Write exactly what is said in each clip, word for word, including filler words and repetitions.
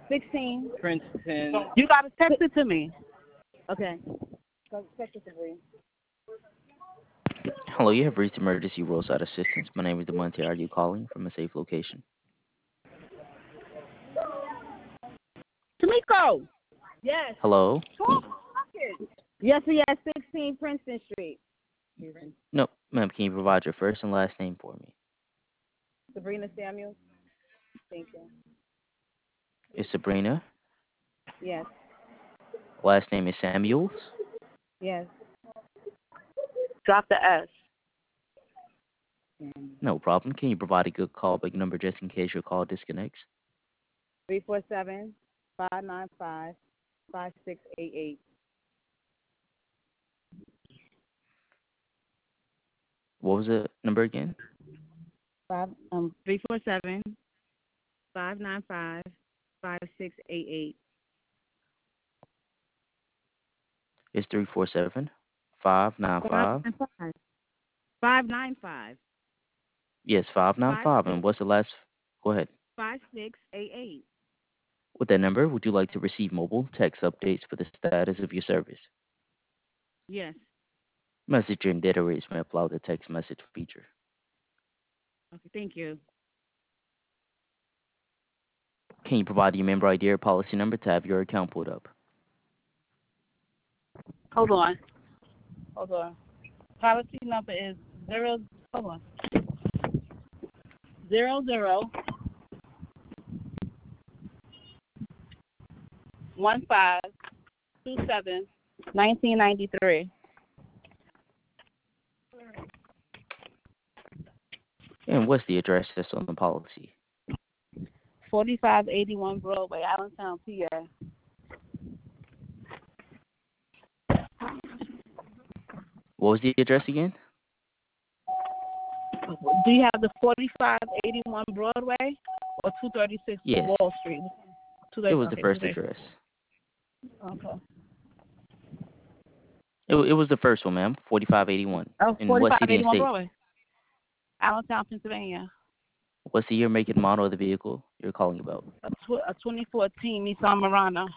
sixteen. Princeton. You got to text it to me. Okay. So text it to me. Hello, you have reached Emergency Roadside Assistance. My name is Demonte. Are you calling from a safe location? Tamiko. Yes. Hello? Yes, we at sixteen Princeton Street. No, ma'am, can you provide your first and last name for me? Sabrina Samuels. Thank you. It's Sabrina. Yes. Last name is Samuels. Yes. Drop the S. No problem. Can you provide a good callback number just in case your call disconnects? Three four seven five nine five five six eight eight. What was the number again? Five um three four seven five nine five five six eight eight. It's three four seven five nine five. Five nine five. Yes, five nine Five five. six And what's the last? Go ahead. five six eight eight. With that number, would you like to receive mobile text updates for the status of your service? Yes. Message and data rates may apply the text message feature. Okay, thank you. Can you provide your member I D or policy number to have your account pulled up? Hold on. Hold on. Policy number is zero hold on. Zero zero one five two seven nineteen ninety three. And what's the address that's on the policy? Forty five eighty one Broadway, Allentown, P A. What was the address again? Do you have the forty five eighty one Broadway or two thirty six Yes. Wall Street? It was the okay, first address. Okay. It, it was the first one, ma'am. forty-five eighty-one. Oh, In what city and state? Broadway. Allentown, Pennsylvania. What's the year, make, and model of the vehicle you're calling about? A, tw- a twenty fourteen Nissan Murano.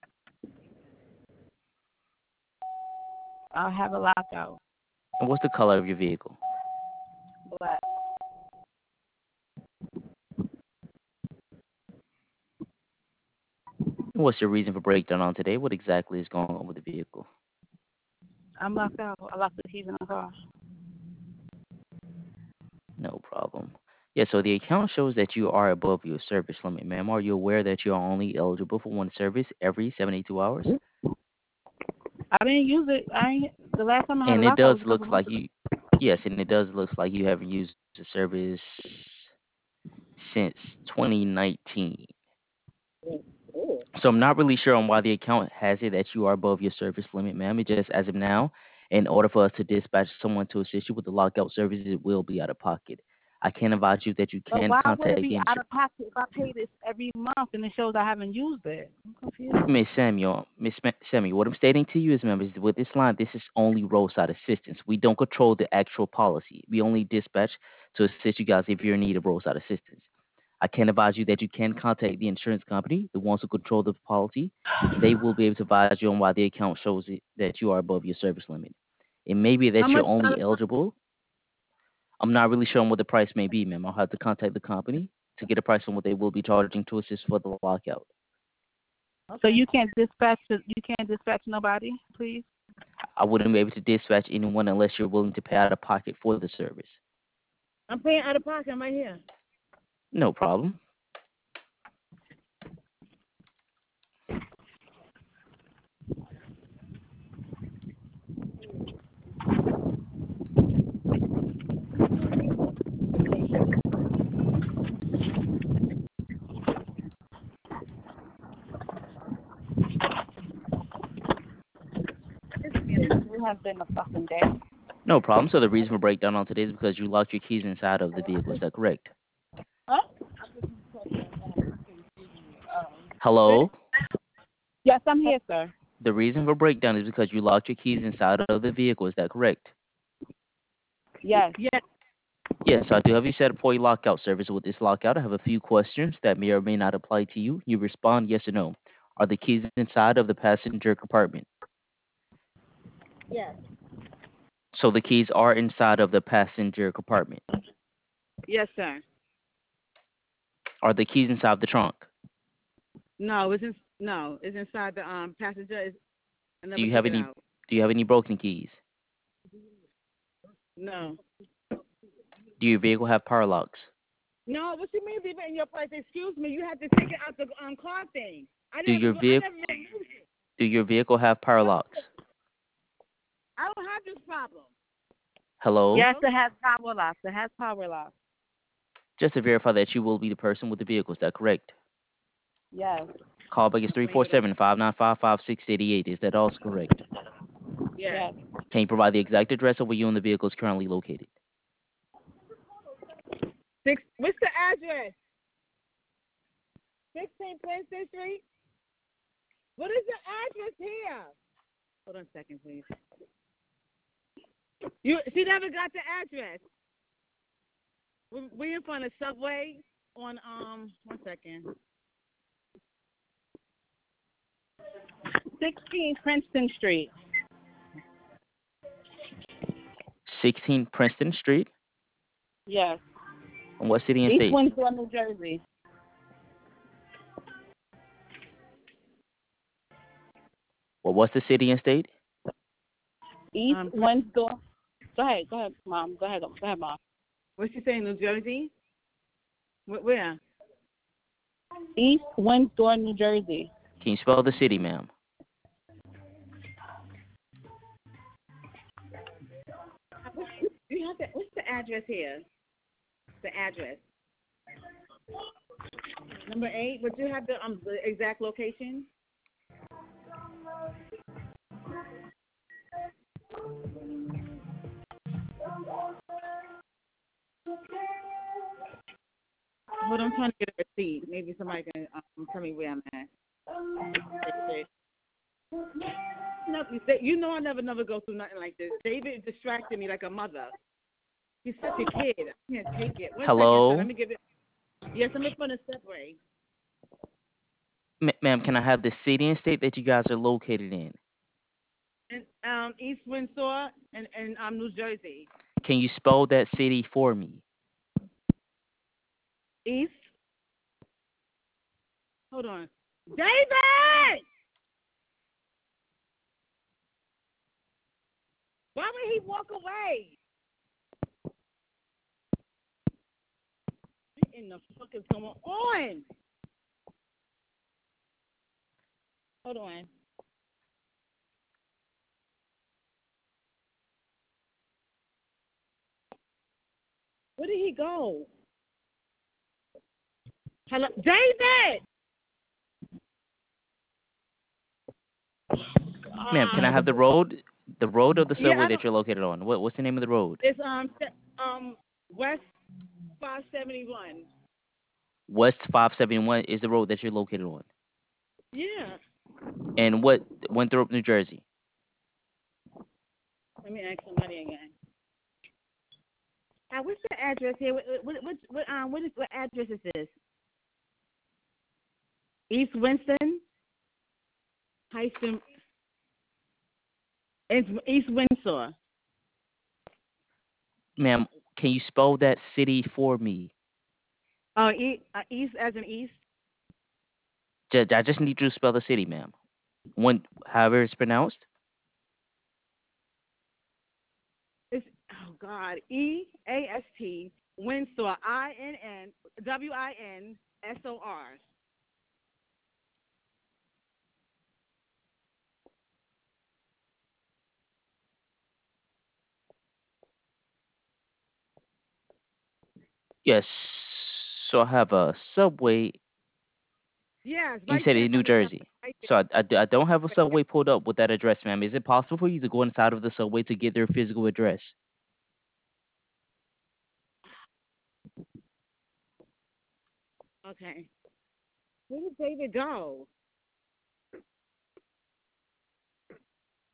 I'll have a lockout. And what's the color of your vehicle? Black. And what's your reason for breakdown on today? What exactly is going on with the vehicle? I'm locked out. I locked the keys in the car. No problem. Yeah, so the account shows that you are above your service limit, ma'am. Are you aware that you are only eligible for one service every seventy-two hours? I didn't use it. I ain't, the last time I had And a it lockout does was a look couple like months ago. you, yes, and it does look like you haven't used the service since twenty nineteen. So I'm not really sure on why the account has it that you are above your service limit, ma'am. It just, as of now, in order for us to dispatch someone to assist you with the lockout service, it will be out of pocket. I can advise you that you But can why contact would it the be out insurance. of pocket if I pay this every month and it shows I haven't used it? I'm confused. Miss Samuel, Miss Ma- Samuel, what I'm stating to you is, members, with this line, this is only roadside assistance. We don't control the actual policy. We only dispatch to assist you guys if you're in need of roadside assistance. I can advise you that you can contact the insurance company, the ones who control the policy. They will be able to advise you on why the account shows it, that you are above your service limit. It may be that How you're much? only eligible. I'm not really sure on what the price may be, ma'am. I'll have to contact the company to get a price on what they will be charging to assist for the lockout. So you can't dispatch. You can't dispatch nobody, please. I wouldn't be able to dispatch anyone unless you're willing to pay out of pocket for the service. I'm paying out of pocket. I'm right here. No problem. It has been a fucking day. No problem. So the reason for breakdown on today is because you locked your keys inside of the vehicle. Is that correct? Huh? Hello? Yes, I'm here, sir. The reason for breakdown is because you locked your keys inside of the vehicle. Is that correct? Yes. Yes. Yes, I do have you set up for a lockout service. With this lockout, I have a few questions that may or may not apply to you. You respond yes or no. Are the keys inside of the passenger compartment? Yes. So the keys are inside of the passenger compartment. Yes, sir. Are the keys inside the trunk? No, it's in, no, it's inside the um passenger. It's, I Do never you took have it any? out. Do you have any broken keys? No. Do your vehicle have power locks? No, what you mean leave it in your place? Excuse me, you have to take it out the um car thing. I Do never your I vehicle never removed it. do your vehicle have power locks? I don't have this problem. Hello? Yes, it has power locks. It has power locks. Just to verify that you will be the person with the vehicle, is that correct? Yes. Callback is three four seven, five nine five, five six eight eight. Is that also correct? Yes. Can you provide the exact address of where you and the vehicle is currently located? Six. What's the address? Sixteen Princeton Street. What is the address here? Hold on a second, please. You she never got the address. We we in front of Subway on um one second. Sixteen Princeton Street. sixteen Princeton Street. Yes. And what city and East state? Windsor, New Jersey. Well, what's the city and state? East um, Windsor. Go ahead, go ahead, Mom. Go ahead, go ahead, Mom. What's she saying, New Jersey? Where? East Windsor, New Jersey. Can you spell the city, ma'am? You have to, what's the address here? The address. Number eight. Would you have the um the exact location? Hold on, I'm trying to get a receipt. Maybe somebody can um, tell me where I'm at. No, you know I never, never go through nothing like this. David distracted me like a mother. He's such a kid. I can't take it. One Hello? second, let me give it. Yes, I'm in front of Subway. M- ma'am, can I have the city and state that you guys are located in? In um, East Windsor and, and um, New Jersey. Can you spell that city for me? East. Hold on. David! Why would he walk away? What in the fuck is going on? Hold on. Where did he go? Hello, David! Ma'am, can I have the road, the road of the subway yeah, that you're located on? What, what's the name of the road? It's um um West five seventy-one. West five seventy-one is the road that you're located on. Yeah. And what, Winthrop, New Jersey? Let me ask somebody again. Uh, what's the address here? What what what, what um what is what address is this? East Winston, Heiston. It's East Windsor. Ma'am, can you spell that city for me? Oh, e- uh, East as in East. Just, I just need you to spell the city, ma'am. When, however it's pronounced. It's oh God, E A S T Windsor, I N N W I N S O R. Yes. So I have a subway. Yes, You right said there in in New front of Jersey. Subway. Right So I, I, I don't have a subway pulled up with that address, ma'am. Is it possible for you to go inside of the subway to get their physical address? Okay. Where did David go?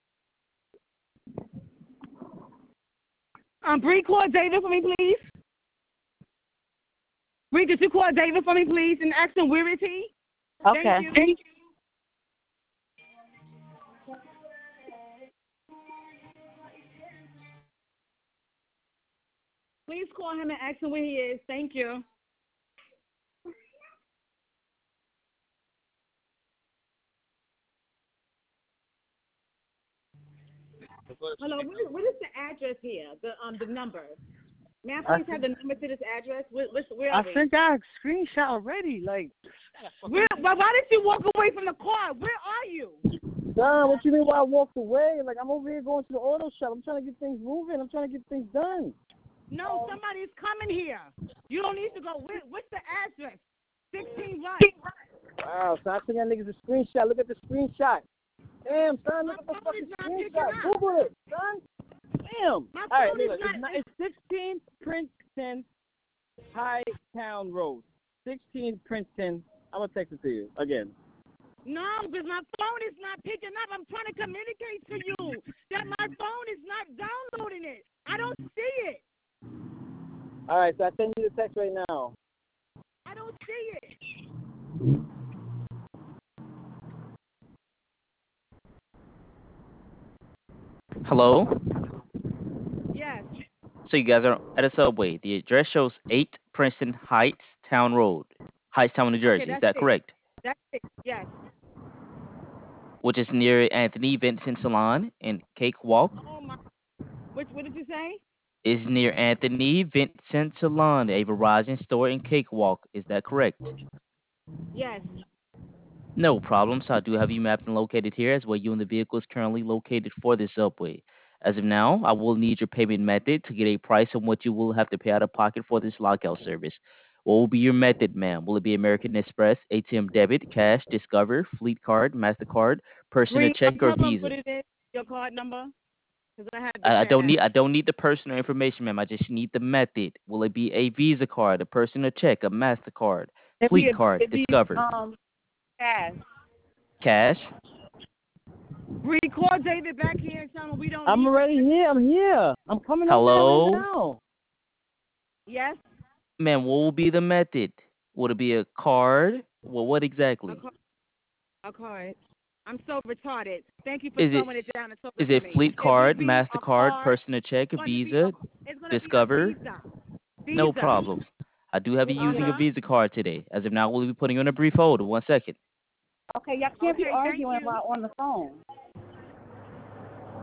Um, Bree, call David for me, please. Bree, could you call David for me, please, and ask him where is he? Okay. Thank you. Thank you. Please call him and ask him where he is. Thank you. Hello, what, what is the address here? The um the number. May I please I have the number to this address? Where, where are I we? think I screenshot already. Like, where? But why did you walk away from the car? Where are you? Don, what you mean why I walked away? Like, I'm over here going to the auto shop. I'm trying to get things moving. I'm trying to get things done. No, somebody's coming here. You don't need to go. Where, what's the address? sixteen right. Wow, so I sent that niggas a screenshot. Look at the screenshot. Damn, son, look at the fucking screenshot. Google it, son. Damn. My All right, phone look, is it's, not, it's sixteen Princeton High Town Road. sixteen Princeton. I'm going to text it to you again. No, because my phone is not picking up. I'm trying to communicate to you that my phone is not downloading it. I don't see it. All right, so I send you the text right now. I don't see it. Hello? Yes. So you guys are at a Subway. The address shows eight Princeton Heights Town Road, Hightstown, New Jersey. Okay, is that it. correct? That's it. Yes. Which is near Anthony Vincent Salon and Cakewalk. Oh my. Which, what did you say? Is near Anthony Vincent Salon, a Verizon store in Cakewalk. Is that correct? Yes. No problem. So I do have you mapped and located here as where you and the vehicle is currently located for this Subway. As of now, I will need your payment method to get a price on what you will have to pay out of pocket for this lockout service. What will be your method, ma'am? Will it be American Express, A T M debit, cash, Discover, Fleet Card, MasterCard, personal Green, check, or tell them Visa? what it is, your card number. Because I have the I, I don't cash. need I don't need the personal information, ma'am. I just need the method. Will it be a Visa card, a personal check, a MasterCard, It'd Fleet be a, Card, it'd be, Discover? um, cash. Cash? Bree, call David back here and tell him we don't I'm need already here. I'm here. I'm coming Hello? over there right now. Yes? Ma'am, what will be the method? Would it be a card? Well, what exactly? A, car- a card. I'm so retarded. Thank you for Is it slowing it down and talking is to it me. Fleet It Card, will be a MasterCard, card. personal check, It's gonna be Visa, a, it's gonna Discover? Be a Visa. Visa. No problem. I do have you Uh-huh. using a Visa card today. As of now, we'll be putting you on a brief hold. One second. Okay, y'all can't Okay, be thank arguing you. while on the phone.